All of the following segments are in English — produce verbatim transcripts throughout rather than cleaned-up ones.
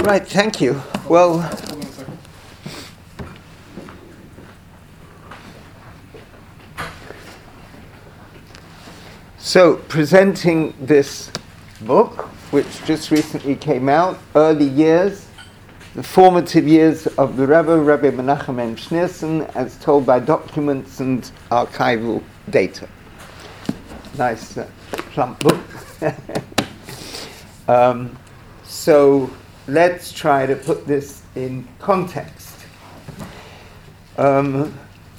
Right, thank you. Well, so presenting this book, which just recently came out, Early Years, the Formative Years of the Rebbe, Rebbe Menachem M. Schneerson, as told by documents and archival data. Nice uh, plump book. um, so let's try to put this in context. Um,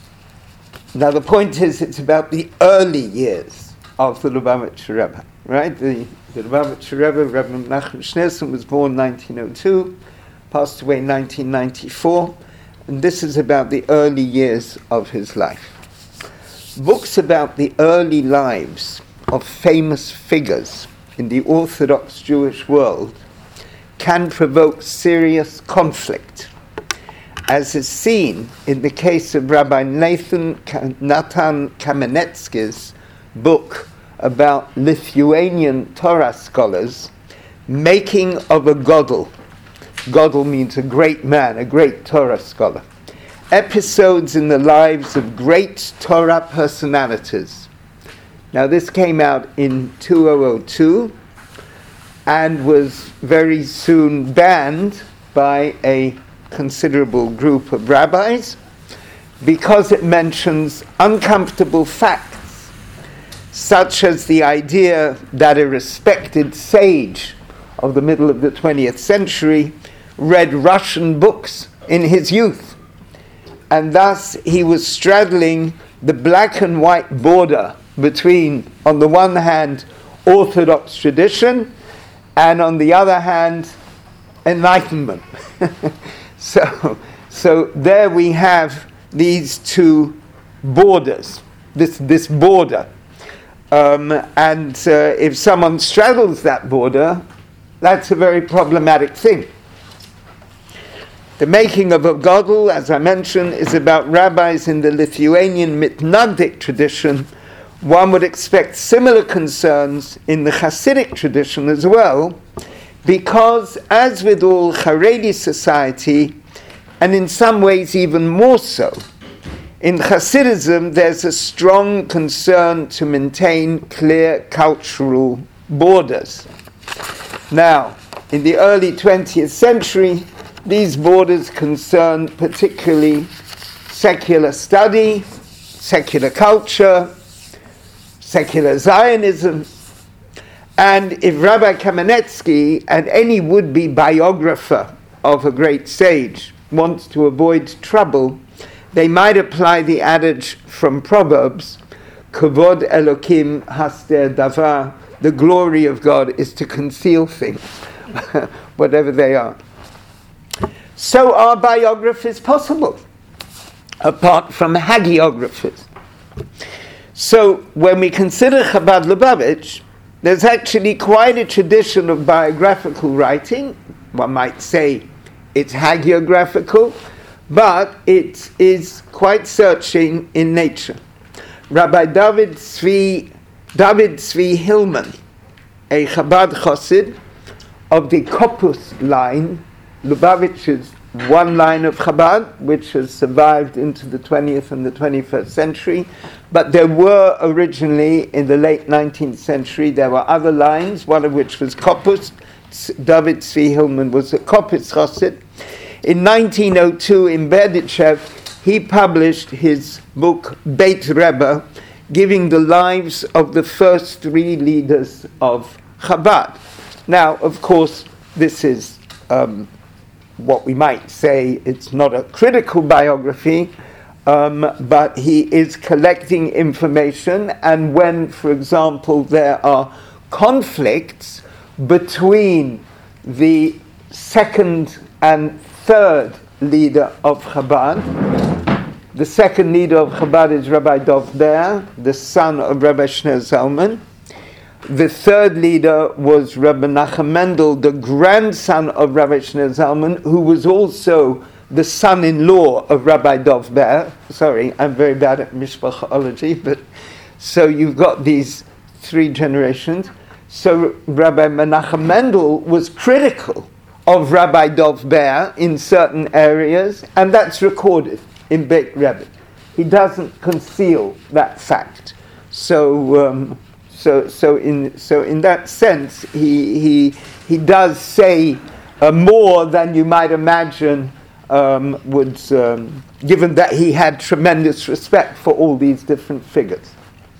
now the point is, it's about the early years of the Lubavitcher Rebbe, right? The, the Lubavitcher Rebbe, Rebbe Menachem Schneerson, was born nineteen oh two, passed away in nineteen ninety-four, and this is about the early years of his life. Books about the early lives of famous figures in the Orthodox Jewish world can provoke serious conflict, as is seen in the case of Rabbi Nathan Natan Kamenetsky's book about Lithuanian Torah scholars making of a Godel. Godel means a great man, a great Torah scholar. Episodes in the lives of great Torah personalities. Now this came out in two thousand two and was very soon banned by a considerable group of rabbis because it mentions uncomfortable facts, such as the idea that a respected sage of the middle of the twentieth century read Russian books in his youth, and thus he was straddling the black and white border between, on the one hand, Orthodox tradition, and on the other hand, Enlightenment. so, so there we have these two borders, this this border, um, and uh, if someone straddles that border, that's a very problematic thing. The making of a Godel, as I mentioned, is about rabbis in the Lithuanian Mitnagdic tradition. One would expect similar concerns in the Hasidic tradition as well, because as with all Haredi society, and in some ways even more so, in Hasidism there's a strong concern to maintain clear cultural borders. Now, in the early twentieth century, these borders concerned particularly secular study, secular culture, secular Zionism, and if Rabbi Kamenetsky and any would-be biographer of a great sage wants to avoid trouble, they might apply the adage from Proverbs, Kavod Elokim Haster Davar, the glory of God is to conceal things, whatever they are. So are biographies possible, apart from hagiographers? So when we consider Chabad Lubavitch, there's actually quite a tradition of biographical writing. One might say it's hagiographical, but it is quite searching in nature. Rabbi David Tzvi, David Tzvi Hillman, a Chabad Chassid of the Kopus line, Lubavitch's one line of Chabad, which has survived into the twentieth and the twenty-first century, but there were originally, in the late nineteenth century, there were other lines, one of which was Kopus. David Tzvi Hillman was a Kopus Chassid. In nineteen oh two, in Berdichev, he published his book, Beit Rebbe, giving the lives of the first three leaders of Chabad. Now, of course, this is um, what we might say, it's not a critical biography, um, but he is collecting information, and when, for example, there are conflicts between the second and third leader of Chabad, the second leader of Chabad is Rabbi Dov Ber, the son of Rabbi Shneor Zalman. The third leader was Rabbi Menachem Mendel, the grandson of Rabbi Shneor Zalman, who was also the son-in-law of Rabbi Dov Ber. Sorry, I'm very bad at mishpachology, but so you've got these three generations. So Rabbi Menachem Mendel was critical of Rabbi Dov Ber in certain areas, and that's recorded in Beit Rebbe. He doesn't conceal that fact. So, um, so, so in so in that sense, he he he does say uh, more than you might imagine. Um, would um, given that he had tremendous respect for all these different figures.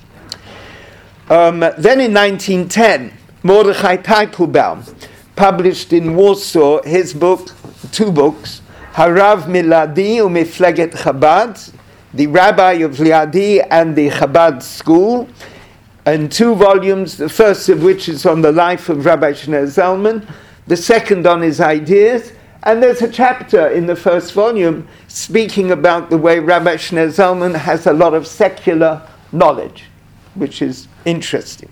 Um, then in nineteen ten, Mordechai Teitelbaum published in Warsaw his book, two books, Harav Miladi u'Mifleget Chabad, the Rabbi of Liadi and the Chabad School, in two volumes, the first of which is on the life of Rabbi Shneur Zalman, the second on his ideas, and there's a chapter in the first volume speaking about the way Rabbi Shneur Zalman has a lot of secular knowledge, which is interesting.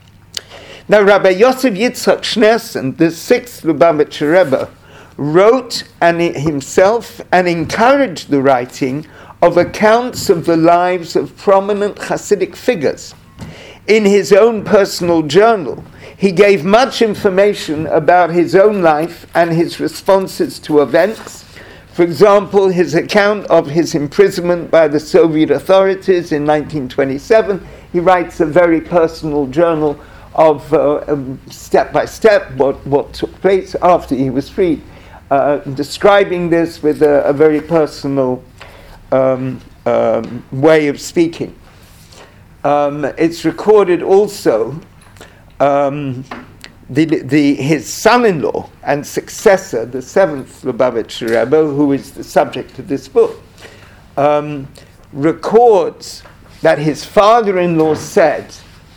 Now, Rabbi Yosef Yitzchak Schneerson, the sixth Lubavitcher Rebbe, wrote and himself and encouraged the writing of accounts of the lives of prominent Hasidic figures. In his own personal journal, he gave much information about his own life and his responses to events. For example, his account of his imprisonment by the Soviet authorities in nineteen twenty-seven. He writes a very personal journal of uh, um, step by step what, what took place after he was freed, uh, describing this with a, a very personal um, um, way of speaking. Um, it's recorded also um, the, the, his son-in-law and successor, the seventh Lubavitcher Rebbe, who is the subject of this book, um, records that his father-in-law said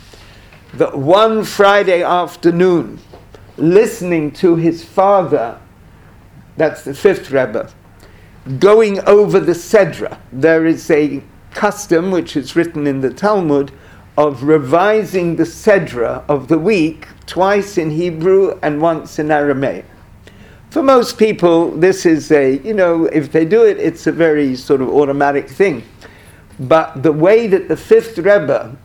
that one Friday afternoon, listening to his father, that's the fifth Rebbe, going over the Sedra, there is a custom, which is written in the Talmud, of revising the Sedra of the week twice in Hebrew and once in Aramaic. For most people, this is a, you know, if they do it, it's a very sort of automatic thing. But the way that the fifth Rebbe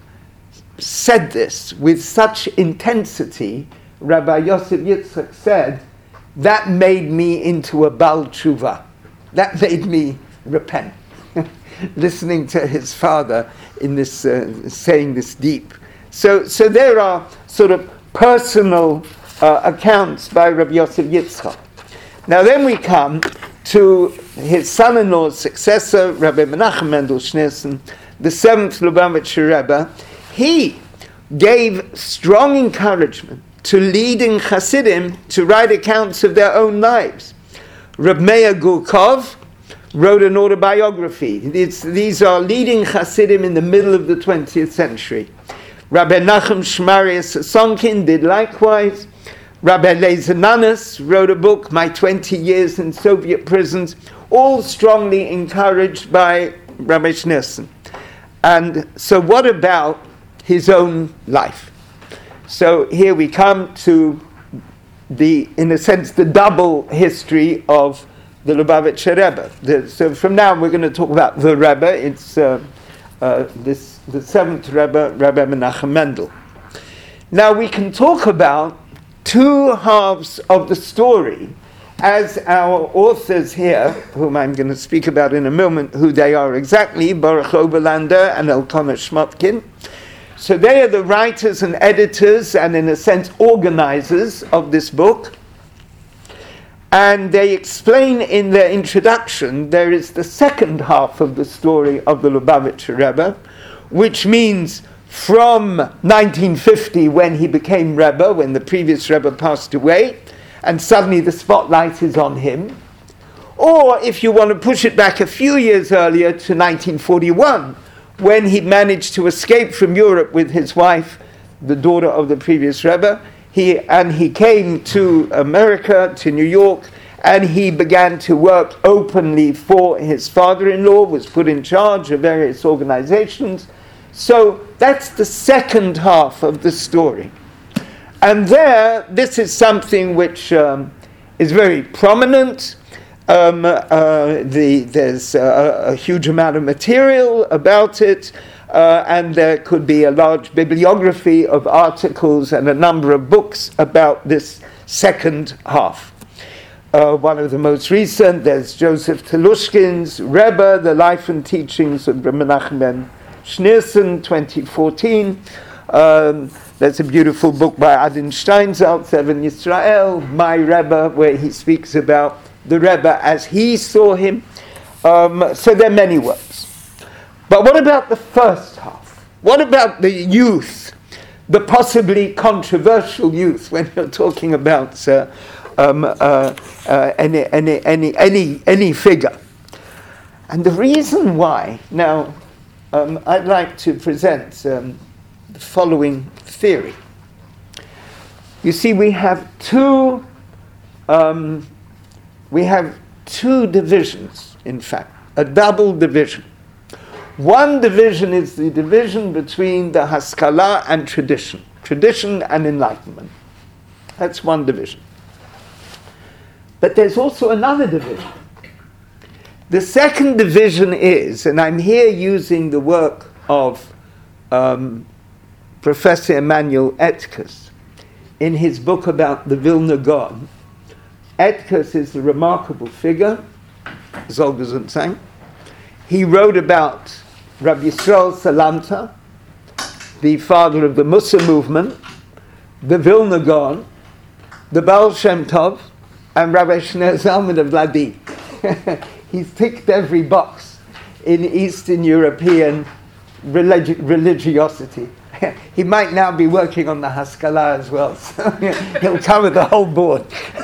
said this with such intensity, Rabbi Yosef Yitzchak said, that made me into a Baal Tshuva. That made me repent. Listening to his father in this, uh, saying this deep. So, so there are sort of personal uh, accounts by Rabbi Yosef Yitzchak. Now then we come to his son-in-law's successor, Rabbi Menachem Mendel Schneerson, the seventh Lubavitcher Rebbe. He gave strong encouragement to leading Hasidim to write accounts of their own lives. Reb Meir Gurkov wrote an autobiography. It's, these are leading Hasidim in the middle of the twentieth century. Rabbi Nachum Shmarius Sonkin did likewise. Rabbi Eliezer Nanas wrote a book, My twenty Years in Soviet Prisons, all strongly encouraged by Rabbi Schneerson. And so what about his own life? So here we come to the, in a sense, the double history of the Lubavitcher Rebbe. The, so from now we're going to talk about the Rebbe. It's uh, uh, this the seventh Rebbe, Rabbi Menachem Mendel. Now we can talk about two halves of the story, as our authors here, whom I'm going to speak about in a moment, who they are exactly, Baruch Oberlander and Elkanah Schmotkin. So they are the writers and editors and, in a sense, organizers of this book. And they explain in their introduction, there is the second half of the story of the Lubavitcher Rebbe, which means from nineteen fifty, when he became Rebbe, when the previous Rebbe passed away, and suddenly the spotlight is on him. Or if you want to push it back a few years earlier to nineteen forty-one, when he managed to escape from Europe with his wife, the daughter of the previous Rebbe, he, and he came to America, to New York, and he began to work openly for his father-in-law, was put in charge of various organizations. So that's the second half of the story. And there, this is something which um, is very prominent. Um, uh, the, there's a, a huge amount of material about it, uh, and there could be a large bibliography of articles and a number of books about this second half. uh, one of the most recent. There's Joseph Telushkin's Rebbe, The Life and Teachings of Rabbi Menachem ben Schneerson, twenty fourteen. Um, there's a beautiful book by Adin Steinsaltz, Even Yisrael, My Rebbe, where he speaks about the Rebbe as he saw him. Um, so there are many works. But what about the first half? What about the youth, the possibly controversial youth, when you're talking about uh, um, uh, uh, any, any, any, any, any figure? And the reason why, now, um, I'd like to present um, the following theory. You see, we have two, um, we have two divisions, in fact, a double division. One division is the division between the Haskalah and tradition, tradition and enlightenment. That's one division. But there's also another division. The second division is, and I'm here using the work of um, Professor Emanuel Etkus in his book about the Vilna Gaon. Etkus is a remarkable figure, soll gesund sein. He wrote about Rabbi Yisrael Salanter, the father of the Mussar movement, the Vilna Gaon, the Baal Shem Tov, and Rabbi Shneur Zalman of Ladi. He's ticked every box in Eastern European religi- religiosity. He might now be working on the Haskalah as well, so he'll cover the whole board.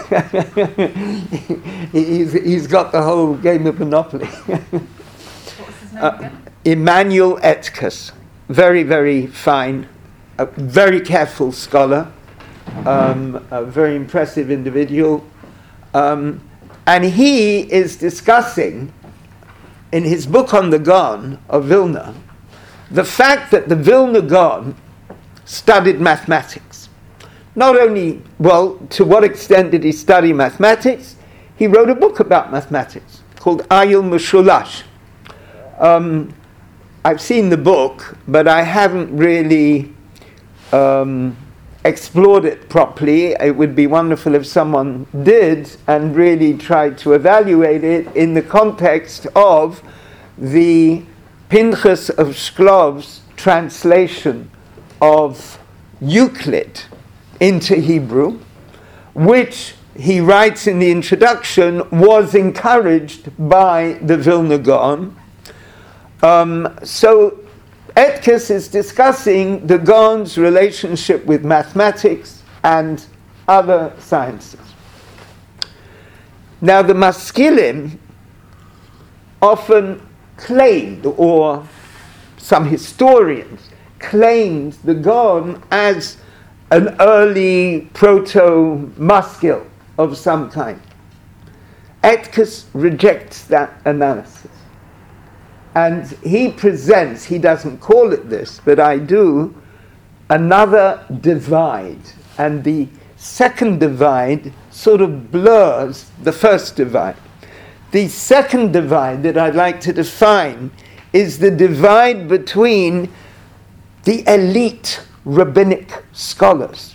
he's, he's got the whole game of Monopoly. What's his name uh, again? Emanuel Etkus, very, very fine, a very careful scholar, um, a very impressive individual. Um, and he is discussing, in his book on the Gaon of Vilna, the fact that the Vilna Gaon studied mathematics. Not only, well, to what extent did he study mathematics? He wrote a book about mathematics called Ayil Mushulash. Um, I've seen the book, but I haven't really um, explored it properly. It would be wonderful if someone did and really tried to evaluate it in the context of the Pinchas of Shklov's translation of Euclid into Hebrew, which he writes in the introduction was encouraged by the Vilna Gaon. Um, so Etkus is discussing the Gaon's relationship with mathematics and other sciences. Now the Maskilim often claimed, or some historians claimed, the Gaon as an early proto-Maskil of some kind. Etkus rejects that analysis. And he presents, he doesn't call it this, but I do, another divide. And the second divide sort of blurs the first divide. The second divide that I'd like to define is the divide between the elite rabbinic scholars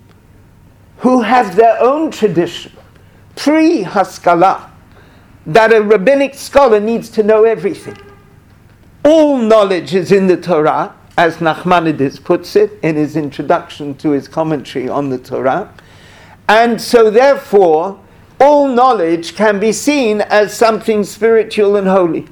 who have their own tradition, pre-Haskalah, that a rabbinic scholar needs to know everything. All knowledge is in the Torah, as Nachmanides puts it in his introduction to his commentary on the Torah. And so therefore, all knowledge can be seen as something spiritual and holy.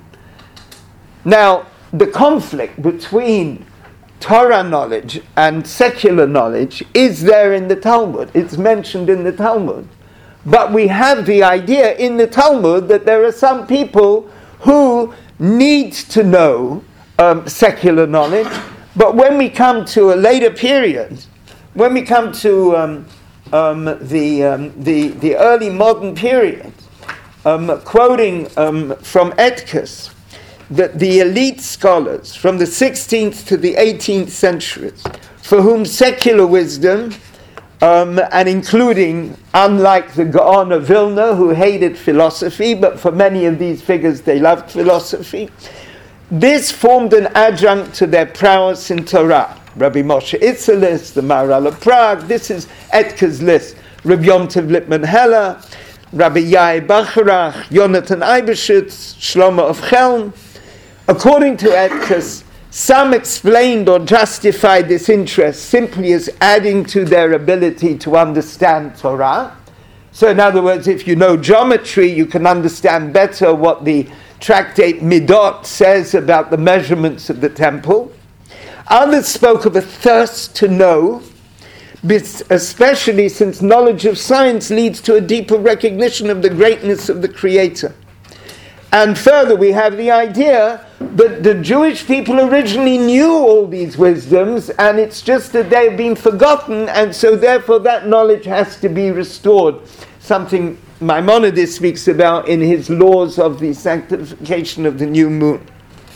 Now, the conflict between Torah knowledge and secular knowledge is there in the Talmud. It's mentioned in the Talmud. But we have the idea in the Talmud that there are some people who need to know um, secular knowledge, but when we come to a later period, when we come to um, um, the, um, the the early modern period, um, quoting um, from Etkus, that the elite scholars from the sixteenth to the eighteenth centuries, for whom secular wisdom, Um, and including, unlike the Gaon of Vilna, who hated philosophy, but for many of these figures they loved philosophy, this formed an adjunct to their prowess in Torah. Rabbi Moshe Itzelis, the Maharal of Prague, this is Etkus' list. Rabbi Yom Tov Lipman Heller, Rabbi Yair Bacharach, Yonatan Eibeshitz, Shlomo of Chelm. According to Etzes, some explained or justified this interest simply as adding to their ability to understand Torah. So in other words, if you know geometry, you can understand better what the tractate Midot says about the measurements of the temple. Others spoke of a thirst to know, especially since knowledge of science leads to a deeper recognition of the greatness of the Creator. And further, we have the idea that the Jewish people originally knew all these wisdoms, and it's just that they've been forgotten, and so therefore that knowledge has to be restored. Something Maimonides speaks about in his Laws of the Sanctification of the New Moon.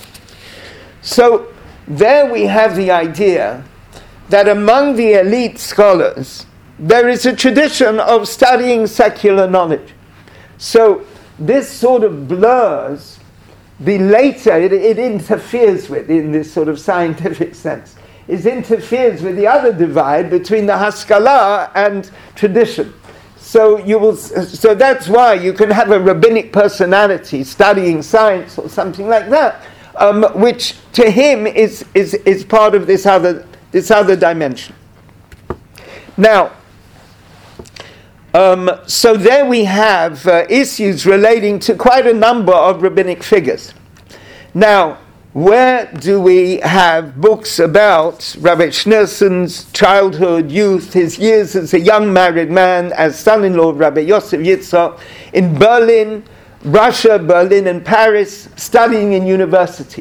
So there we have the idea that among the elite scholars, there is a tradition of studying secular knowledge. So this sort of blurs the later, it, it interferes with, in this sort of scientific sense, it interferes with the other divide between the Haskalah and tradition. So you will, so that's why you can have a rabbinic personality studying science or something like that, um, which to him is, is, is part of this other this other dimension. Now, um, so there we have uh, issues relating to quite a number of rabbinic figures. Now, where do we have books about Rabbi Schneerson's childhood, youth, his years as a young married man, as son-in-law of Rabbi Yosef Yitzhak, in Berlin, Russia, Berlin and Paris, studying in university?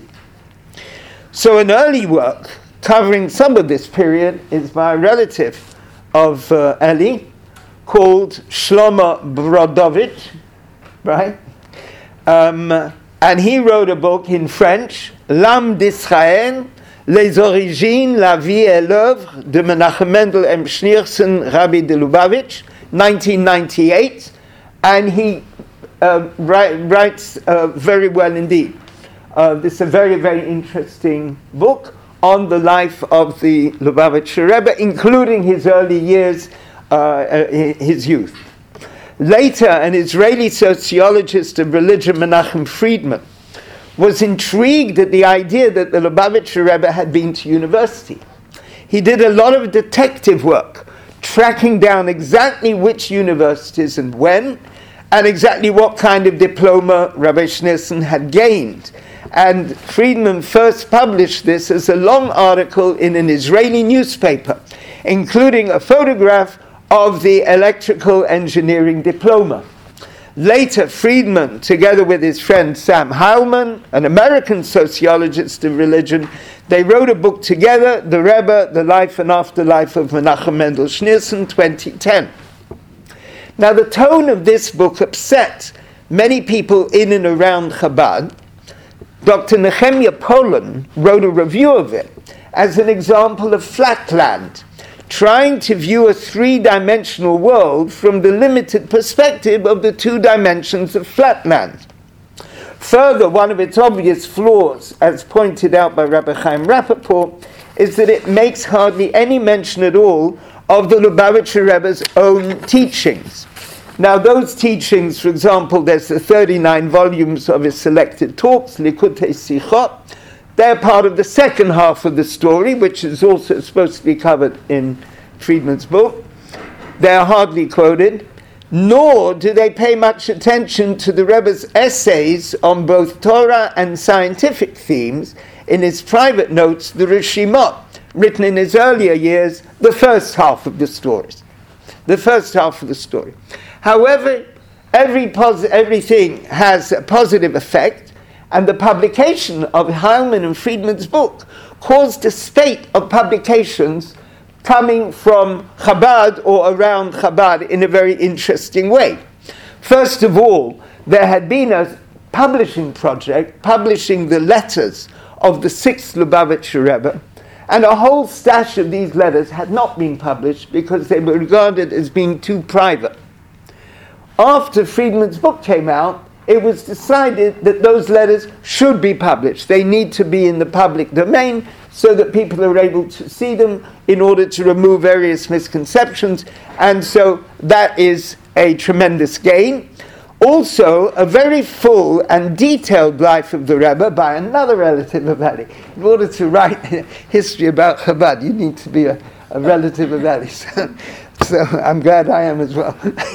So an early work covering some of this period is by a relative of uh, Eli, called Shlomo Brodovich, right? Um, and he wrote a book in French, L'âme d'Israël, les origines, la vie et l'œuvre de Menachem Mendel M. Schneerson, Rabbi de Lubavitch, nineteen ninety-eight, and he uh, write, writes uh, very well indeed. Uh, this is a very, very interesting book on the life of the Lubavitcher Rebbe, including his early years, uh, his youth. Later, an Israeli sociologist of religion, Menachem Friedman, was intrigued at the idea that the Lubavitcher Rebbe had been to university. He did a lot of detective work, tracking down exactly which universities and when, and exactly what kind of diploma Rabbi Schneerson had gained. And Friedman first published this as a long article in an Israeli newspaper, including a photograph of the electrical engineering diploma. Later, Friedman, together with his friend Sam Heilman, an American sociologist of religion, they wrote a book together, The Rebbe, The Life and Afterlife of Menachem Mendel Schneerson, twenty ten. Now, the tone of this book upset many people in and around Chabad. Doctor Nehemiah Polan wrote a review of it as an example of flatland, trying to view a three-dimensional world from the limited perspective of the two dimensions of flatland. Further, one of its obvious flaws, as pointed out by Rabbi Chaim Rappaport, is that it makes hardly any mention at all of the Lubavitcher Rebbe's own teachings. Now, those teachings, for example, there's the thirty-nine volumes of his selected talks, Likutei Sichot. They're part of the second half of the story, which is also supposed to be covered in Friedman's book. They're hardly quoted, nor do they pay much attention to the Rebbe's essays on both Torah and scientific themes in his private notes, the Rishimot, written in his earlier years, the first half of the stories. The first half of the story. However, every pos- everything has a positive effect, and the publication of Heilman and Friedman's book caused a spate of publications coming from Chabad or around Chabad in a very interesting way. First of all, there had been a publishing project publishing the letters of the sixth Lubavitcher Rebbe, and a whole stash of these letters had not been published because they were regarded as being too private. After Friedman's book came out, it was decided that those letters should be published. They need to be in the public domain so that people are able to see them in order to remove various misconceptions. And so that is a tremendous gain. Also, a very full and detailed life of the Rebbe by another relative of Ali. In order to write history about Chabad, you need to be a, a relative of Ali. So, so I'm glad I am as well.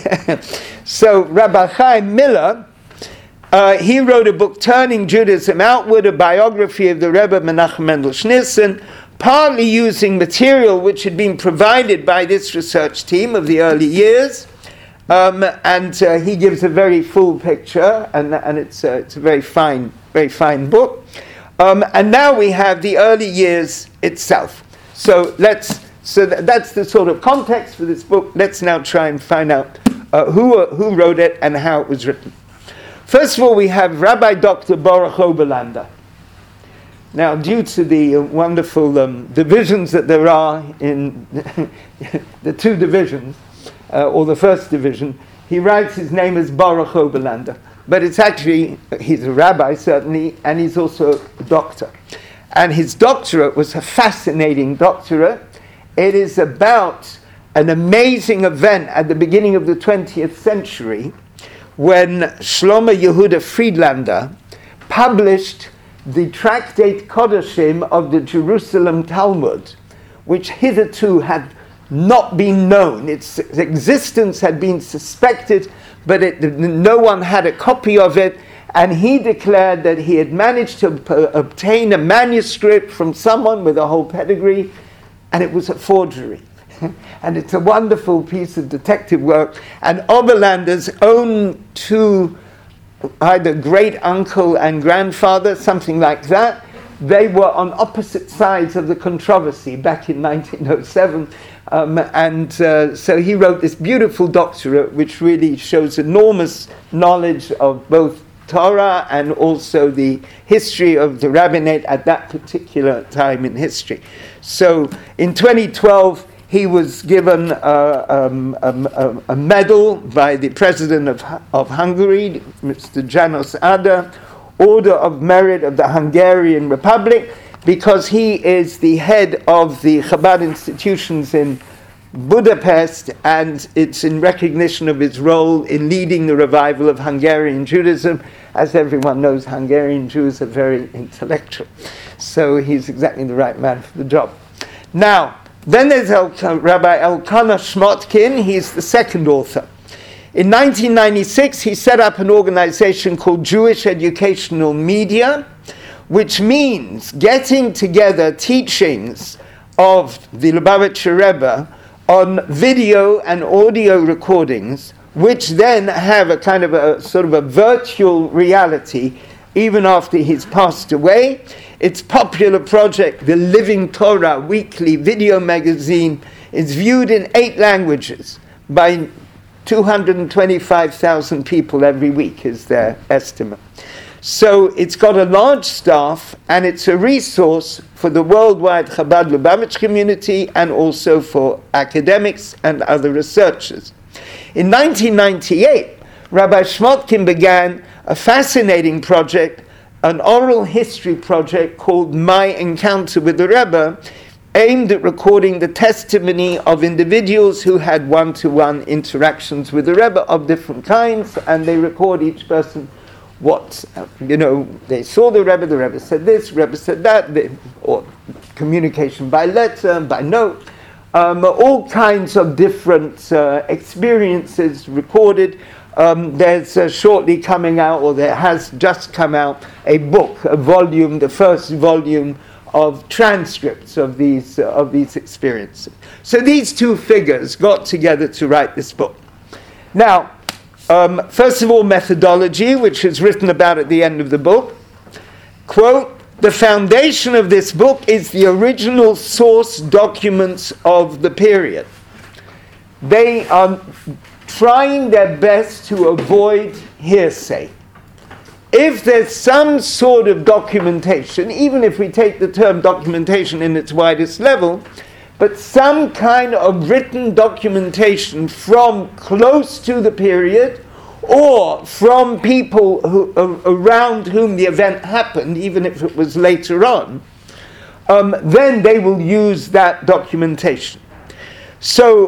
So Rabbi Chaim Miller, uh, he wrote a book, Turning Judaism Outward, a biography of the Rebbe Menachem Mendel Schneerson, partly using material which had been provided by this research team of the early years. Um, and uh, he gives a very full picture, and, and it's, uh, it's a very fine, very fine book. Um, and now we have the early years itself. So let's, so th- that's the sort of context for this book. Let's now try and find out uh, who uh, who wrote it and how it was written. First of all, we have Rabbi Doctor Baruch Oberlander. Now, due to the uh, wonderful um, divisions that there are in the two divisions, Uh, or the first division, he writes his name as Baruch Oberlander. But it's actually, he's a rabbi certainly, and he's also a doctor. And his doctorate was a fascinating doctorate. It is about an amazing event at the beginning of the twentieth century when Shlomo Yehuda Friedlander published the tractate Kodashim of the Jerusalem Talmud, which hitherto had not been known. Its existence had been suspected, but it, no one had a copy of it, and he declared that he had managed to p- obtain a manuscript from someone with a whole pedigree, and it was a forgery. And it's a wonderful piece of detective work, and Oberlander's own two, either great uncle and grandfather, something like that, they were on opposite sides of the controversy back in nineteen oh seven. Um, and uh, so he wrote this beautiful doctorate, which really shows enormous knowledge of both Torah and also the history of the rabbinate at that particular time in history. So in twenty twelve, he was given uh, um, a, a medal by the president of, of Hungary, Mister János Áder, Order of Merit of the Hungarian Republic, because he is the head of the Chabad institutions in Budapest, and it's in recognition of his role in leading the revival of Hungarian Judaism. As everyone knows, Hungarian Jews are very intellectual, so he's exactly the right man for the job. Now, then there's El- Rabbi Elkanah Shmotkin. He's the second author. In nineteen ninety-six, he set up an organization called Jewish Educational Media, which means getting together teachings of the Lubavitcher Rebbe on video and audio recordings, which then have a kind of a sort of a virtual reality even after he's passed away. Its popular project, the Living Torah weekly video magazine, is viewed in eight languages by two hundred twenty-five thousand people every week, is their estimate. So it's got a large staff, and it's a resource for the worldwide Chabad Lubavitch community and also for academics and other researchers. In nineteen ninety-eight, Rabbi Shmotkin began a fascinating project, an oral history project called My Encounter with the Rebbe, aimed at recording the testimony of individuals who had one-to-one interactions with the Rebbe of different kinds, and they record each person what, you know, they saw the Rebbe, the Rebbe said this, Rebbe said that, they, or communication by letter, by note, um, all kinds of different uh, experiences recorded. Um, there's uh, shortly coming out, or there has just come out, a book, a volume, the first volume of transcripts of these uh, of these experiences. So these two figures got together to write this book. Now, um, first of all, methodology, which is written about at the end of the book. Quote, the foundation of this book is the original source documents of the period. They are trying their best to avoid hearsay. If there's some sort of documentation, even if we take the term documentation in its widest level, but some kind of written documentation from close to the period or from people who, uh, around whom the event happened, even if it was later on, um, then they will use that documentation. So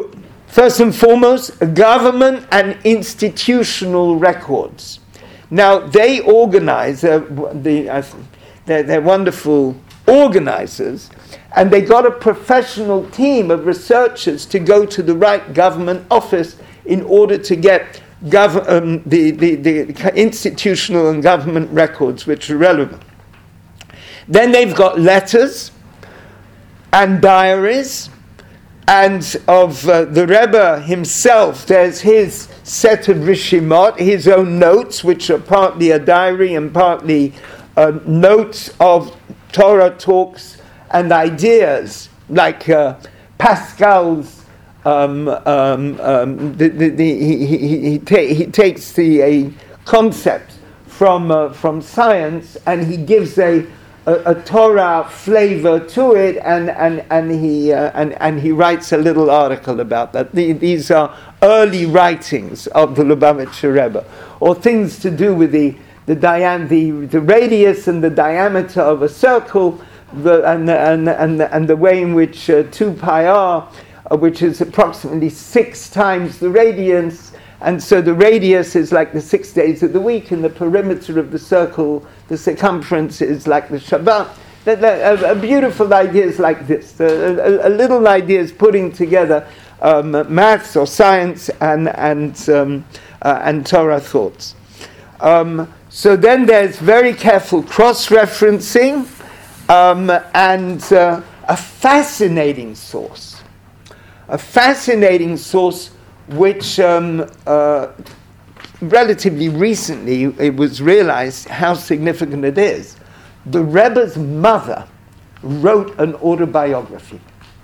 First and foremost, government and institutional records. Now, they organize, uh, the, uh, they're, they're wonderful organizers, and they got a professional team of researchers to go to the right government office in order to get gov- um, the, the, the institutional and government records which are relevant. Then they've got letters and diaries, and of uh, the Rebbe himself, there's his set of Rishimot, his own notes, which are partly a diary and partly uh, notes of Torah talks and ideas, like uh, Pascal's, um, um, um, the, the, the, he, he, he, ta- he takes the a concept from, uh, from science, and he gives a A, a Torah flavor to it, and and and he uh, and and he writes a little article about that. The, these are early writings of the Lubavitcher Rebbe, or things to do with the the, diam- the the radius and the diameter of a circle, the, and the, and the, and the, and the way in which uh, two pi r, uh, which is approximately six times the radius. And so the radius is like the six days of the week, and the perimeter of the circle, the circumference, is like the Shabbat. The, the, a, a beautiful ideas like this, a, a, a little ideas putting together um, maths or science and and um, uh, and Torah thoughts. Um, so then there's very careful cross-referencing um, and uh, a fascinating source, a fascinating source. Which um, uh, relatively recently it was realized how significant it is. The Rebbe's mother wrote an autobiography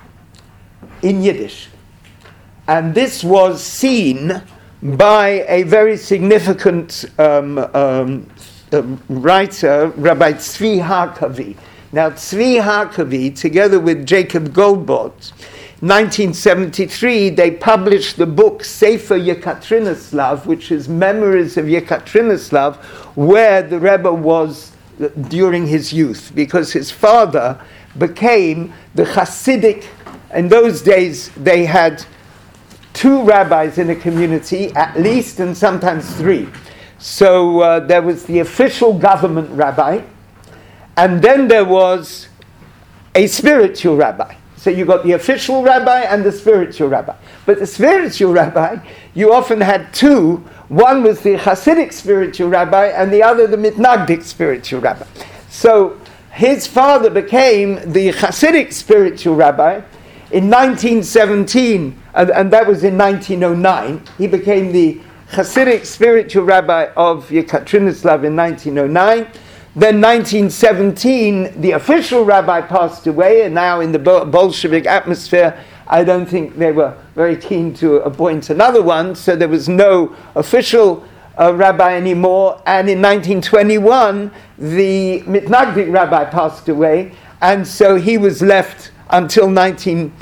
in Yiddish, and this was seen by a very significant um, um, uh, writer, Rabbi Tzvi Harkavi. Now, Tzvi Harkavi, together with Jacob Goldbot, nineteen seventy-three, they published the book Sefer Yekaterinoslav, which is Memories of Yekaterinoslav, where the Rebbe was during his youth, because his father became the Hasidic. In those days, they had two rabbis in a community, at least, and sometimes three. So uh, there was the official government rabbi, and then there was a spiritual rabbi. So you got the official rabbi and the spiritual rabbi. But the spiritual rabbi, you often had two. One was the Hasidic spiritual rabbi, and the other the Mitnagdic spiritual rabbi. So his father became the Hasidic spiritual rabbi in nineteen seventeen, and, and that was in nineteen oh nine. He became the Hasidic spiritual rabbi of Yekaterinoslav in nineteen oh nine. Then nineteen seventeen, the official rabbi passed away, and now in the Bolshevik atmosphere, I don't think they were very keen to appoint another one, so there was no official uh, rabbi anymore. And in nineteen twenty-one, the Mitnagdic rabbi passed away, and so he was left until nineteen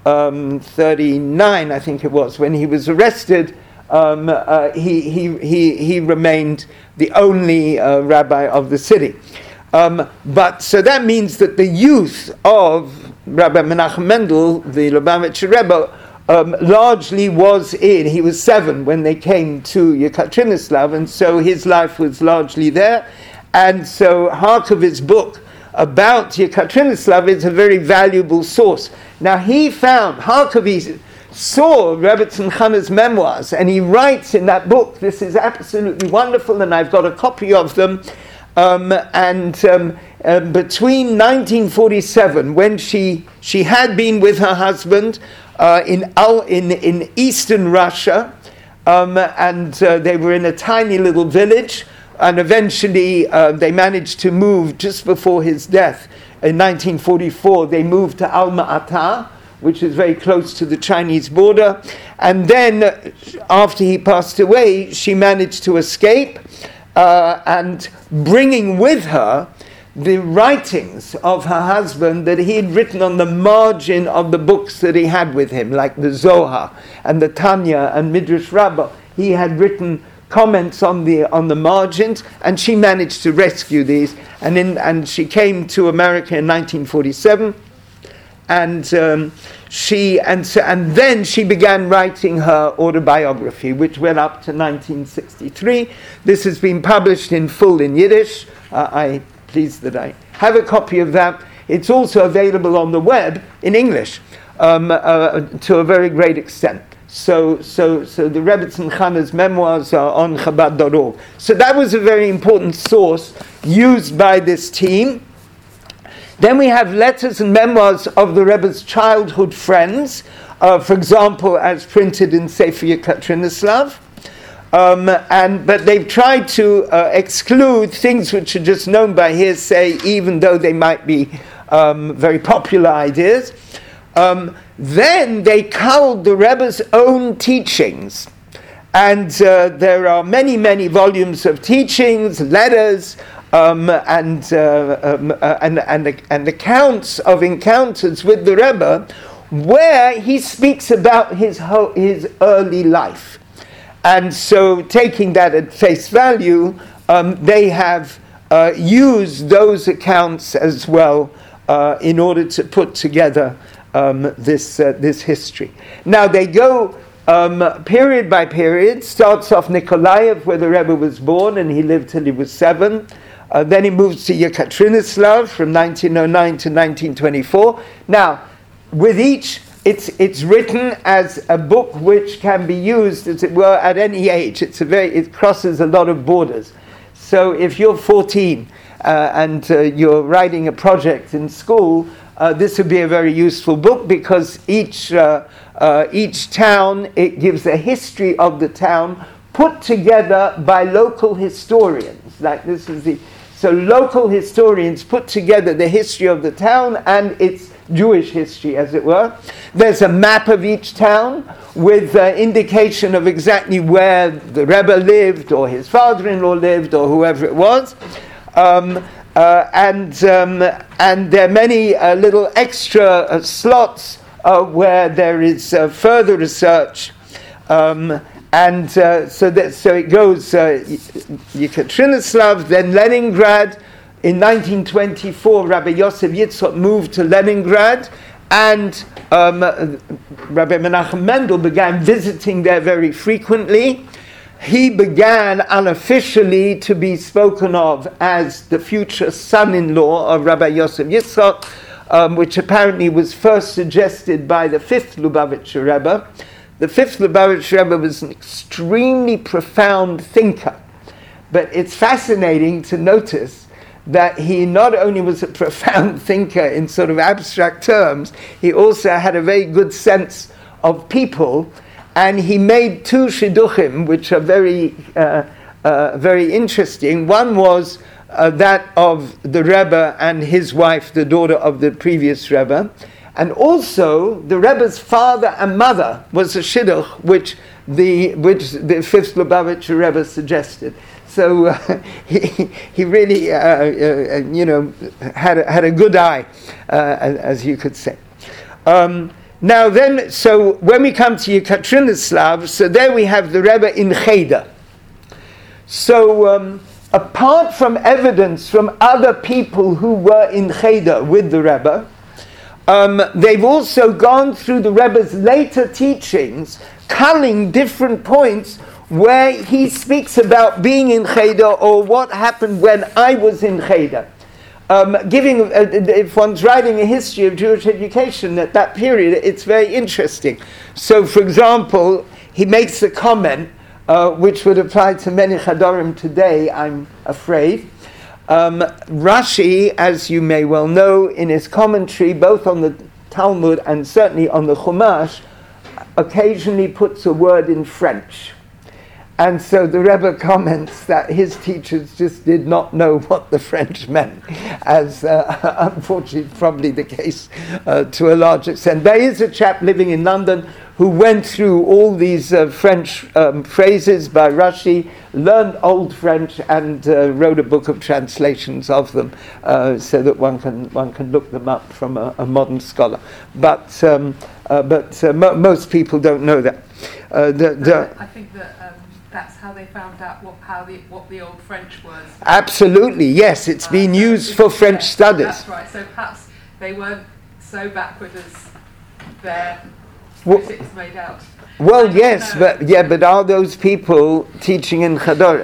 thirty-nine, I think it was, when he was arrested. Um, uh, he, he, he, he remained the only uh, rabbi of the city. Um, but so that means that the youth of Rabbi Menachem Mendel, the Lubavitcher Rebbe, um, largely was in, he was seven when they came to Yekaterinoslav, and so his life was largely there. And so Harkavi's book about Yekaterinoslav is a very valuable source. Now he found, Harkavi saw Rebbetzin Chana's memoirs, and he writes in that book, this is absolutely wonderful, and I've got a copy of them, um, and um, uh, between nineteen forty-seven, when she she had been with her husband uh, in, Al, in in eastern Russia, um, and uh, they were in a tiny little village, and eventually uh, they managed to move just before his death. In nineteen forty-four, they moved to Alma-Ata, which is very close to the Chinese border. And then, uh, after he passed away, she managed to escape, uh, and bringing with her the writings of her husband that he had written on the margin of the books that he had with him, like the Zohar and the Tanya and Midrash Rabbah. He had written comments on the on the margins, and she managed to rescue these. And in and she came to America in nineteen forty-seven. And um, she and so, and then she began writing her autobiography, which went up to nineteen sixty-three. This has been published in full in Yiddish. Uh, I'm pleased that I have a copy of that. It's also available on the web in English um, uh, to a very great extent. So, so, so the Rebbetzin Chana's memoirs are on Chabad dot org. So that was a very important source used by this team. Then we have letters and memoirs of the Rebbe's childhood friends, uh, for example, as printed in Sefer Yekaterinoslav. Um, and but they've tried to uh, exclude things which are just known by hearsay, even though they might be um, very popular ideas. Um, then they culled the Rebbe's own teachings. And uh, there are many, many volumes of teachings, letters, um, and, uh, um, uh, and, and, and accounts of encounters with the Rebbe, where he speaks about his, ho- his early life. And so, taking that at face value, um, they have uh, used those accounts as well uh, in order to put together um, this uh, this history. Now they go um, period by period. Starts off Nikolaev, where the Rebbe was born, and he lived till he was seven. Uh, then he moves to Yekaterinoslav from nineteen oh nine to nineteen twenty-four. Now, with each, it's it's written as a book which can be used, as it were, at any age. It's a very it crosses a lot of borders. So if you're fourteen uh, and uh, you're writing a project in school, uh, this would be a very useful book, because each uh, uh, each town, it gives a history of the town put together by local historians. Like this is the so local historians put together the history of the town and its Jewish history, as it were. There's a map of each town with uh, indication of exactly where the Rebbe lived, or his father-in-law lived, or whoever it was. Um, uh, and um, and there are many uh, little extra uh, slots uh, where there is uh, further research. Um, and uh, so that so it goes uh, Yekaterinoslav, then Leningrad. In nineteen twenty-four, Rabbi Yosef Yitzchok moved to Leningrad, and um, Rabbi Menachem Mendel began visiting there very frequently. He began unofficially to be spoken of as the future son-in-law of Rabbi Yosef Yitzchok, um, which apparently was first suggested by the fifth Lubavitcher Rebbe. The fifth Lubavitcher Rebbe was an extremely profound thinker, but it's fascinating to notice that he not only was a profound thinker in sort of abstract terms, he also had a very good sense of people, and he made two shidduchim, which are very, uh, uh, very interesting. One was uh, that of the Rebbe and his wife, the daughter of the previous Rebbe, and also the Rebbe's father and mother was a shidduch, which the which the fifth Lubavitcher Rebbe suggested. So uh, he he really uh, uh, you know had a, had a good eye, uh, as you could say. Um, now then, so when we come to Yekaterinoslav, so there we have the Rebbe in Cheder. So um, apart from evidence from other people who were in Cheder with the Rebbe, um, they've also gone through the Rebbe's later teachings, culling different points where he speaks about being in Cheder, or what happened when I was in Cheder. Um, giving, uh, if one's writing a history of Jewish education at that period, it's very interesting. So, for example, he makes a comment uh, which would apply to many Chadorim today, I'm afraid. Um, Rashi, as you may well know, in his commentary, both on the Talmud and certainly on the Chumash, occasionally puts a word in French. And so the Rebbe comments that his teachers just did not know what the French meant, as uh, unfortunately probably the case uh, to a large extent. There is a chap living in London who went through all these uh, French um, phrases by Rashi, learned Old French, and uh, wrote a book of translations of them, uh, so that one can one can look them up from a, a modern scholar. But um, uh, but uh, mo- most people don't know that. Uh, the, the I think that um, that's how they found out what how the what the old French was. Absolutely, yes. It's been uh, used for French yeah, studies. That's right. So perhaps they weren't so backward as their Well- physics made out. Well, I don't yes, know. but yeah, but are those people teaching in Chador?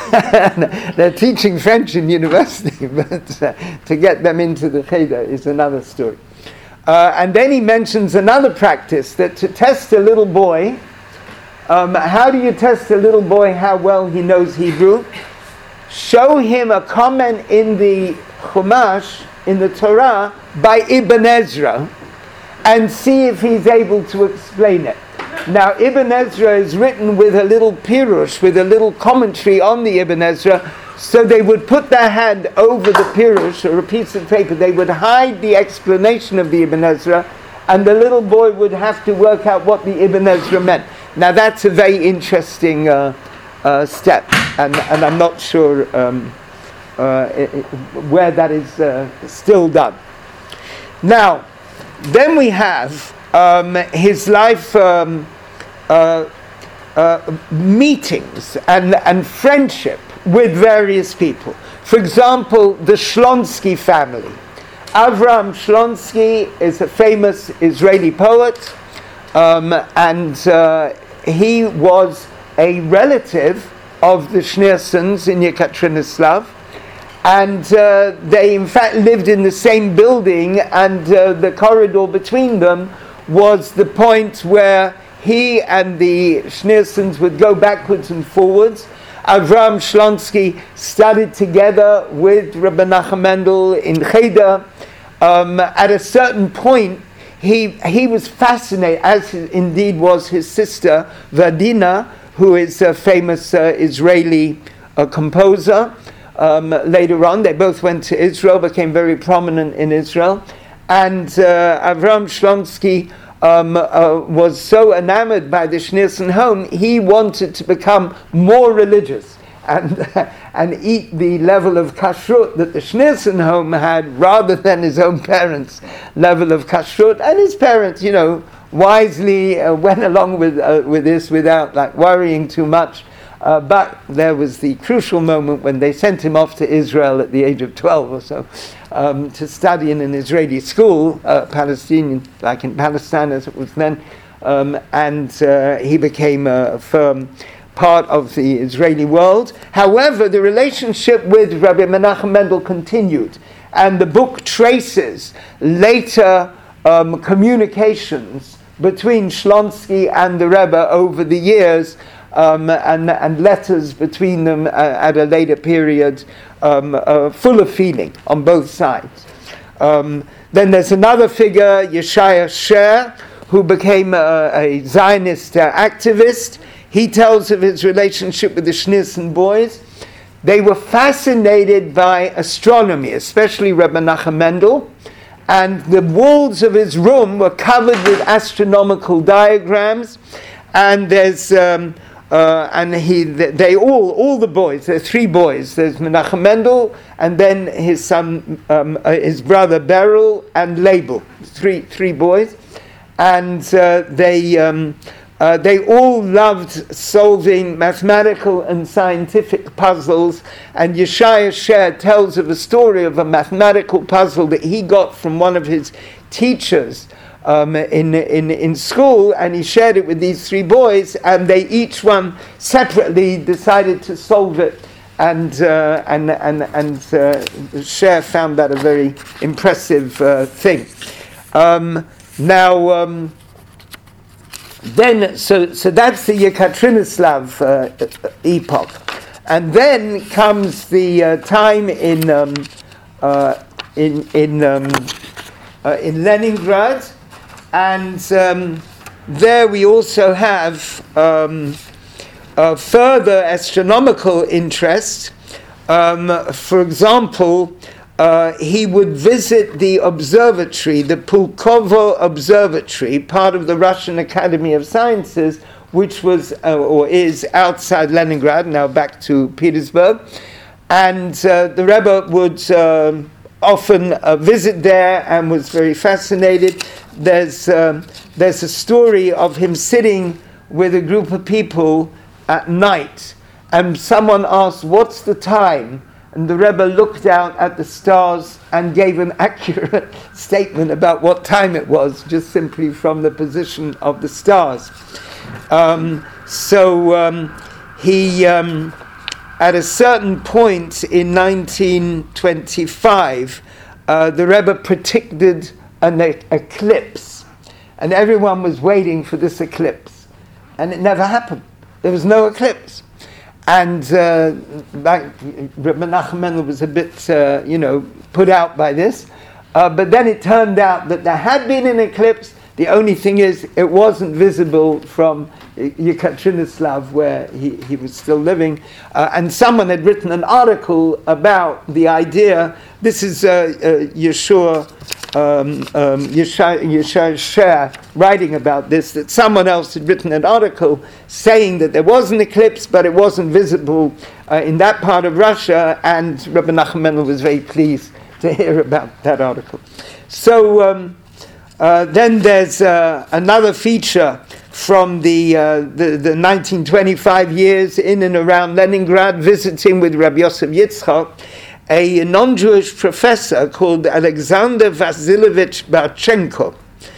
They're teaching French in university, but uh, to get them into the Cheder is another story. Uh, and then he mentions another practice, that to test a little boy, um, how do you test a little boy how well he knows Hebrew? Show him a comment in the Chumash, in the Torah, by Ibn Ezra, and see if he's able to explain it. Now, Ibn Ezra is written with a little pirush, with a little commentary on the Ibn Ezra, so they would put their hand over the pirush, or a piece of paper, they would hide the explanation of the Ibn Ezra, and the little boy would have to work out what the Ibn Ezra meant. Now, that's a very interesting uh, uh, step, and, and I'm not sure um, uh, it, it, where that is uh, still done. Now, then we have um, his life um, uh, uh, meetings and, and friendship with various people. For example, the Shlonsky family. Avram Shlonsky is a famous Israeli poet, um, and uh, he was a relative of the Schneersons in Yekaterinoslav. And uh, they in fact lived in the same building, and uh, the corridor between them was the point where he and the Schneersons would go backwards and forwards. Avram Shlonsky studied together with Rabbi Nachum Mendel in Cheder. Um, at a certain point, he he was fascinated, as his, indeed was his sister Vadina, who is a famous uh, Israeli uh, composer. Um, later on, they both went to Israel, became very prominent in Israel, and uh, Avram Shlonsky um, uh, was so enamored by the Schneerson home, he wanted to become more religious and and eat the level of kashrut that the Schneerson home had, rather than his own parents' level of kashrut. And his parents, you know, wisely uh, went along with uh, with this without like worrying too much. Uh, but there was the crucial moment when they sent him off to Israel at the age of twelve or so um, to study in an Israeli school, uh, Palestinian, like in Palestine as it was then, um, and uh, he became a firm part of the Israeli world. However, the relationship with Rabbi Menachem Mendel continued, and the book traces later um, communications between Shlonsky and the Rebbe over the years, Um, and, and letters between them uh, at a later period, um, uh, full of feeling on both sides. Um, then there's another figure, Yeshaya Sher, who became a, a Zionist uh, activist. He tells of his relationship with the Schneerson boys. They were fascinated by astronomy, especially Rebbe Nachum Mendel, and the walls of his room were covered with astronomical diagrams, and there's um, Uh, and he, they all, all the boys, there are three boys. There's Menachem Mendel, and then his son, um, uh, his brother Beryl, and Label. Three, three boys, and uh, they, um, uh, they all loved solving mathematical and scientific puzzles. And Yeshaya Sher tells of a story of a mathematical puzzle that he got from one of his teachers Um, in, in in school, and he shared it with these three boys, and they each one separately decided to solve it, and uh, and and and uh, Sher found that a very impressive uh, thing. Um, now, um, then so so that's the Yekaterinoslav uh, epoch, and then comes the uh, time in um, uh, in in um, uh, in Leningrad. And um, there we also have um, a further astronomical interest. Um, for example, uh, he would visit the observatory, the Pulkovo Observatory, part of the Russian Academy of Sciences, which was uh, or is outside Leningrad, now back to Petersburg. And uh, the Rebbe would uh, often uh, visit there and was very fascinated. There's um, there's a story of him sitting with a group of people at night, and someone asked, "What's the time?" and the Rebbe looked out at the stars and gave an accurate statement about what time it was, just simply from the position of the stars. Um, so um, he, um, at a certain point in nineteen twenty-five, uh, the Rebbe predicted an e- eclipse, and everyone was waiting for this eclipse, and it never happened. There was no eclipse. And uh, Rabbi Menachem Mendel was a bit, uh, you know, put out by this. Uh, but then it turned out that there had been an eclipse. The only thing is, it wasn't visible from Yekaterinoslav, where he, he was still living. Uh, and someone had written an article about the idea. This is uh, uh, Yeshua um, um, Yeshua Sher writing about this, that someone else had written an article saying that there was an eclipse, but it wasn't visible uh, in that part of Russia, and Rabbi Menachem Mendel was very pleased to hear about that article. So um, uh, then there's uh, another feature from the, uh, the the nineteen twenty-five years in and around Leningrad, visiting with Rabbi Yosef Yitzchak. A non-Jewish professor called Alexander Vasilovich Barchenko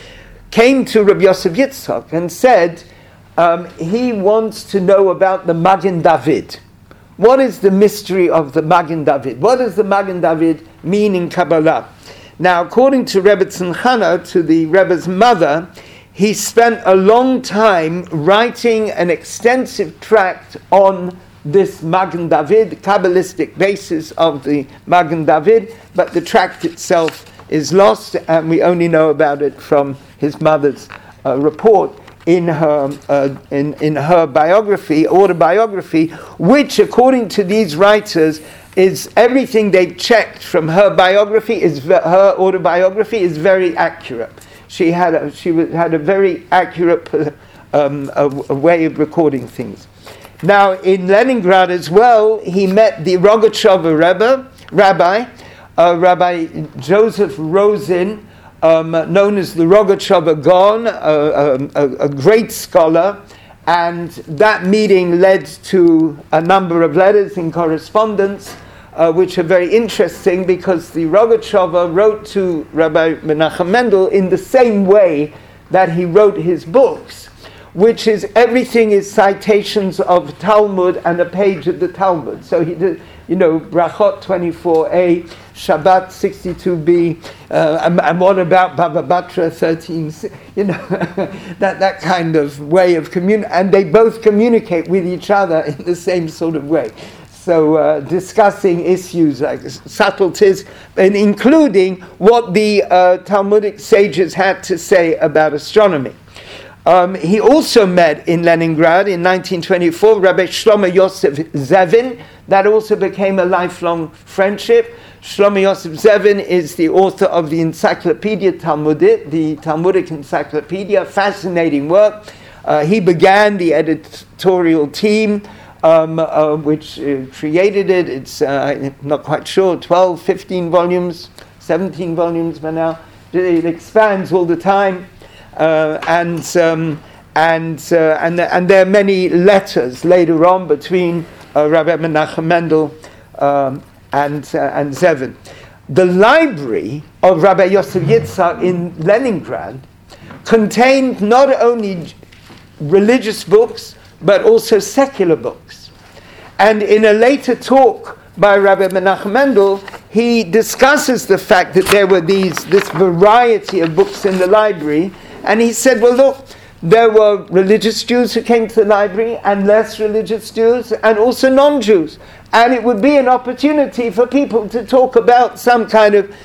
came to Rabbi Yosef Yitzchak and said um, he wants to know about the Magen David. What is the mystery of the Magen David? What does the Magen David mean in Kabbalah? Now, according to Rebbe Tzimchana, to the Rebbe's mother, he spent a long time writing an extensive tract on this Magen David, Kabbalistic basis of the Magen David, but the tract itself is lost, and we only know about it from his mother's uh, report in her uh, in in her biography, autobiography, which, according to these writers, is everything they've checked from her biography is ve- her autobiography is very accurate. She had a, she w- had a very accurate uh, um, a, a way of recording things. Now, in Leningrad as well, he met the Rogatchover Rebbe, rabbi, uh, Rabbi Joseph Rosin, um, known as the Rogatchover Gaon, uh, a, a great scholar, and that meeting led to a number of letters in correspondence, uh, which are very interesting because the Rogatchover wrote to Rabbi Menachem Mendel in the same way that he wrote his books, which is everything is citations of Talmud and a page of the Talmud. So he did, you know, Brachot twenty-four a, Shabbat sixty-two b, uh, and, and what about Baba Batra thirteen, you know, that, that kind of way of commun. And they both communicate with each other in the same sort of way. So uh, discussing issues like subtleties, and including what the uh, Talmudic sages had to say about astronomy. Um, he also met in Leningrad in nineteen twenty-four Rabbi Shlomo Yosef Zevin. That also became a lifelong friendship. Shlomo Yosef Zevin is the author of the Encyclopedia Talmudic, the Talmudic Encyclopedia, fascinating work. Uh, he began the editorial team um, uh, which uh, created it. It's, uh, I'm not quite sure, twelve, fifteen volumes, seventeen volumes by now. It expands all the time. Uh, and um, and uh, and and there are many letters later on between uh, Rabbi Menachem Mendel um, and uh, and Zevin. The library of Rabbi Yosef Yitzchak in Leningrad contained not only religious books but also secular books. And in a later talk by Rabbi Menachem Mendel, he discusses the fact that there were these this variety of books in the library. And he said, well, look, there were religious Jews who came to the library and less religious Jews and also non-Jews. And it would be an opportunity for people to talk about some kind of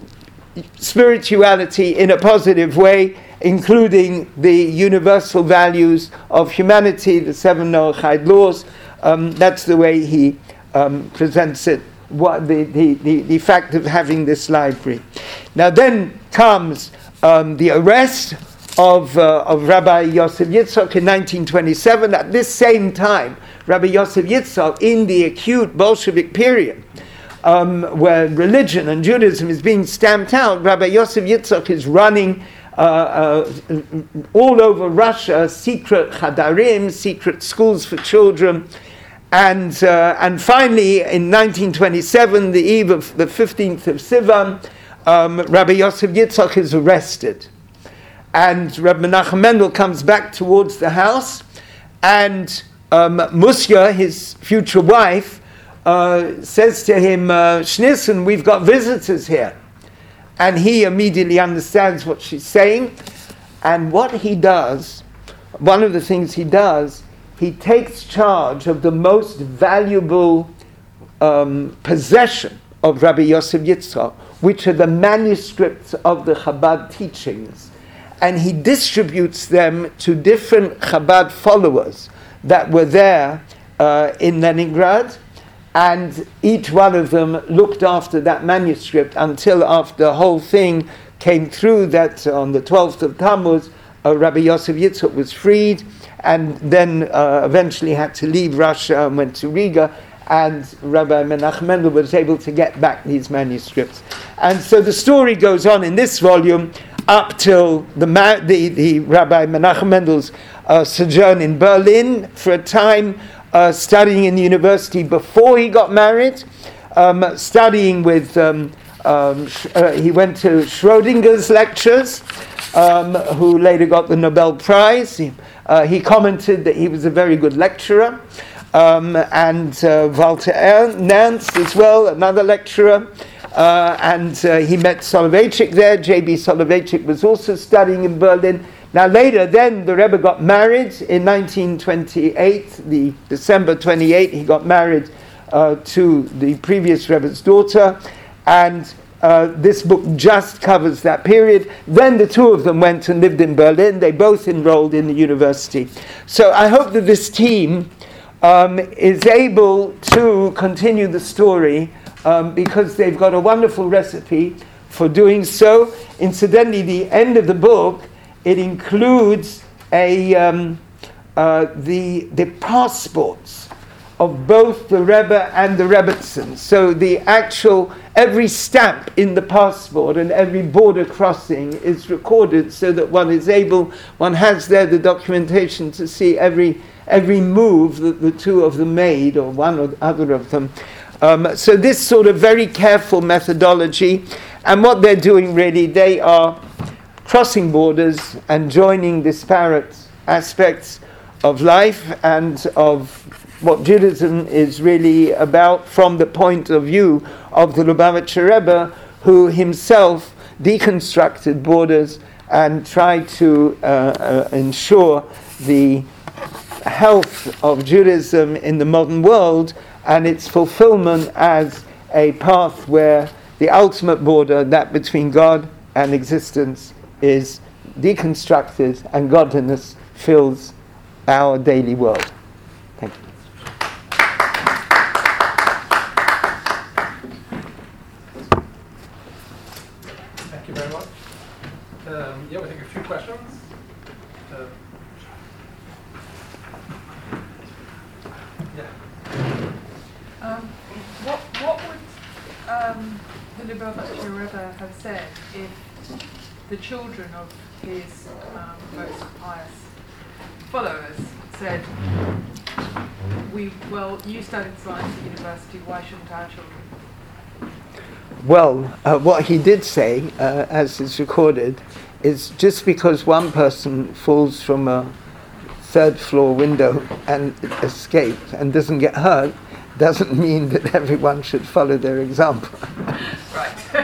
spirituality in a positive way, including the universal values of humanity, the seven Noahide laws. Um, that's the way he um, presents it, what the, the, the, the fact of having this library. Now then comes um, the arrest of uh, of Rabbi Yosef Yitzchak in nineteen twenty-seven. At this same time, Rabbi Yosef Yitzchak, in the acute Bolshevik period, um, where religion and Judaism is being stamped out, Rabbi Yosef Yitzchak is running uh, uh, all over Russia secret chadarim, secret schools for children, And, uh, and finally, in nineteen twenty-seven, the eve of the fifteenth of Sivan, um, Rabbi Yosef Yitzchak is arrested. And Rabbi Menachem Mendel comes back towards the house, and um, Musya, his future wife, uh, says to him, uh, Schneerson, we've got visitors here. And he immediately understands what she's saying. And what he does, one of the things he does, he takes charge of the most valuable um, possession of Rabbi Yosef Yitzchak, which are the manuscripts of the Chabad teachings. And he distributes them to different Chabad followers that were there uh, in Leningrad, and each one of them looked after that manuscript until after the whole thing came through that on the twelfth of Tammuz, uh, Rabbi Yosef Yitzchak was freed, and then uh, eventually had to leave Russia and went to Riga, and Rabbi Menachem Mendel was able to get back these manuscripts. And so the story goes on in this volume up till the, ma- the, the Rabbi Menachem Mendel's uh, sojourn in Berlin for a time, uh, studying in the university before he got married, um, studying with, um, um, sh- uh, he went to Schrodinger's lectures, um, who later got the Nobel Prize. He, uh, he commented that he was a very good lecturer. Um, and uh, Walter Nernst as well, another lecturer. Uh, and uh, he met Soloveitchik there. J B Soloveitchik was also studying in Berlin. Now later, then, the Rebbe got married in nineteen twenty-eight, the December twenty-eighth, he got married uh, to the previous Rebbe's daughter, and uh, this book just covers that period. Then the two of them went and lived in Berlin. They both enrolled in the university. So I hope that this team um, is able to continue the story, Um, because they've got a wonderful recipe for doing so. Incidentally, the end of the book, it includes a um, uh, the the passports of both the Rebbe and the Rebbetzin. So the actual, every stamp in the passport and every border crossing is recorded so that one is able, one has there the documentation to see every every move that the two of them made, or one or the other of them. Um, so this sort of very careful methodology, and what they're doing really, they are crossing borders and joining disparate aspects of life and of what Judaism is really about from the point of view of the Lubavitcher Rebbe, who himself deconstructed borders and tried to uh, uh, ensure the health of Judaism in the modern world and its fulfillment as a path where the ultimate border, that between God and existence, is deconstructed and godliness fills our daily world. Thank you. Thank you very much. Um, yeah, we'll take a few questions. Uh, yeah. Um, what what would um, the Lubavitcher Rebbe have said if the children of his um, most pious followers said, "We well, you studied science at university. Why shouldn't our children?" Well, uh, what he did say, uh, as is recorded, is just because one person falls from a third floor window and escapes and doesn't get hurt, doesn't mean that everyone should follow their example. Right. I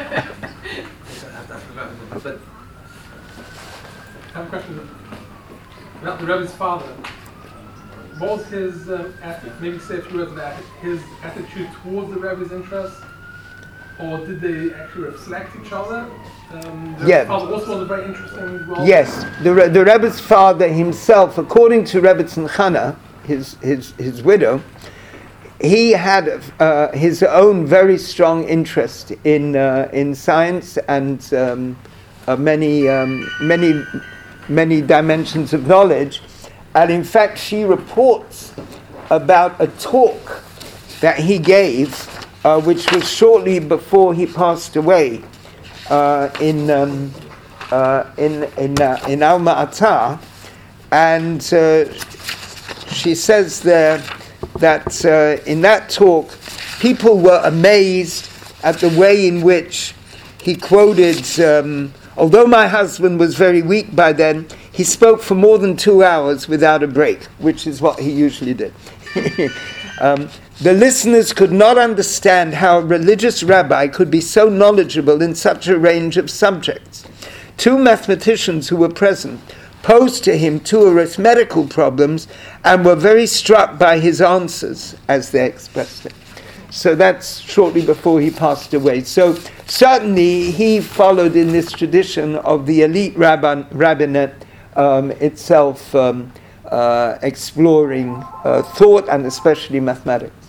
have a question about the Rebbe's father. What was his um, attitude, maybe say a few words about his attitude towards the Rebbe's interests? Or did they actually reflect each other? Um, the yeah. father also was a very interesting role. Yes, the, Re- the Rebbe's father himself, according to Rebbetzin Chana, his, his, his widow, he had uh, his own very strong interest in uh, in science and um, uh, many um, many many dimensions of knowledge, and in fact she reports about a talk that he gave, uh, which was shortly before he passed away, uh, in um, uh, in in uh, in Alma Ata, and uh, she says there that uh, in that talk, people were amazed at the way in which he quoted, um, although my husband was very weak by then, he spoke for more than two hours without a break, which is what he usually did. um, the listeners could not understand how a religious rabbi could be so knowledgeable in such a range of subjects. Two mathematicians who were present posed to him two arithmetical problems and were very struck by his answers, as they expressed it. So that's shortly before he passed away. So certainly he followed in this tradition of the elite rabban, rabbinate um, itself um, uh, exploring uh, thought and especially mathematics.